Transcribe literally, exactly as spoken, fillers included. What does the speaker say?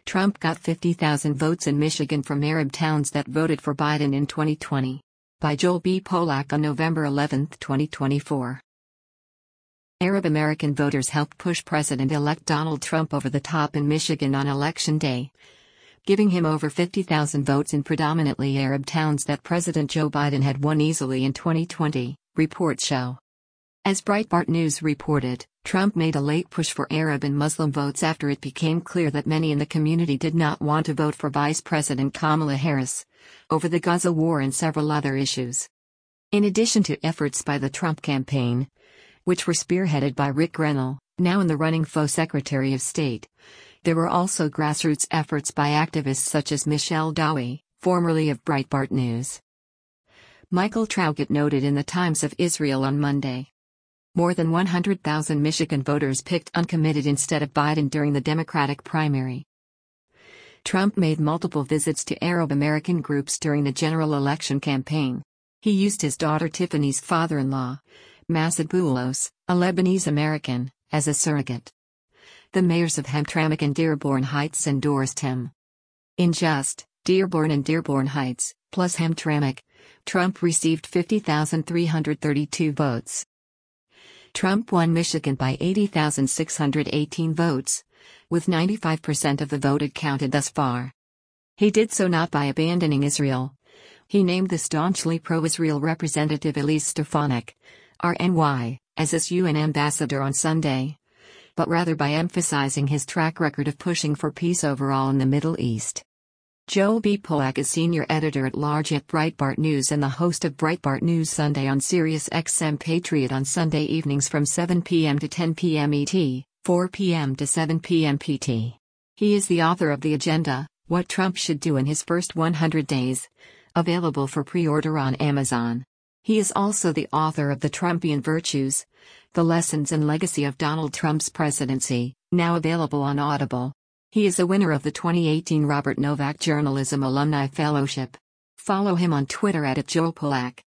Trump got fifty thousand votes in Michigan from Arab towns that voted for Biden in twenty twenty. By Joel B. Polak on November eleventh, twenty twenty-four. Arab American voters helped push President-elect Donald Trump over the top in Michigan on Election Day, giving him over fifty thousand votes in predominantly Arab towns that President Joe Biden had won easily in twenty twenty, reports show. As Breitbart News reported, Trump made a late push for Arab and Muslim votes after it became clear that many in the community did not want to vote for Vice President Kamala Harris over the Gaza war and several other issues. In addition to efforts by the Trump campaign, which were spearheaded by Rick Grenell, now in the running for Secretary of State, there were also grassroots efforts by activists such as Michelle Dowie, formerly of Breitbart News. Michael Traugott noted in the Times of Israel on Monday. More than one hundred thousand Michigan voters picked uncommitted instead of Biden during the Democratic primary. Trump made multiple visits to Arab American groups during the general election campaign. He used his daughter Tiffany's father-in-law, Masoud Boulos, a Lebanese American, as a surrogate. The mayors of Hamtramck and Dearborn Heights endorsed him. In just Dearborn and Dearborn Heights, plus Hamtramck, Trump received fifty thousand three hundred thirty-two votes. Trump won Michigan by eighty thousand six hundred eighteen votes, with ninety-five percent of the vote counted thus far. He did so not by abandoning Israel. He named the staunchly pro-Israel Representative Elise Stefanik, R N Y, as his U N ambassador on Sunday, but rather by emphasizing his track record of pushing for peace overall in the Middle East. Joel B. Polak is senior editor-at-large at Breitbart News and the host of Breitbart News Sunday on Sirius X M Patriot on Sunday evenings from seven p m to ten p m E T, four p m to seven p m P T. He is the author of The Agenda, What Trump Should Do in His First one hundred Days, available for pre-order on Amazon. He is also the author of The Trumpian Virtues, The Lessons and Legacy of Donald Trump's Presidency, now available on Audible. He is a winner of the twenty eighteen Robert Novak Journalism Alumni Fellowship. Follow him on Twitter at Joel Polak.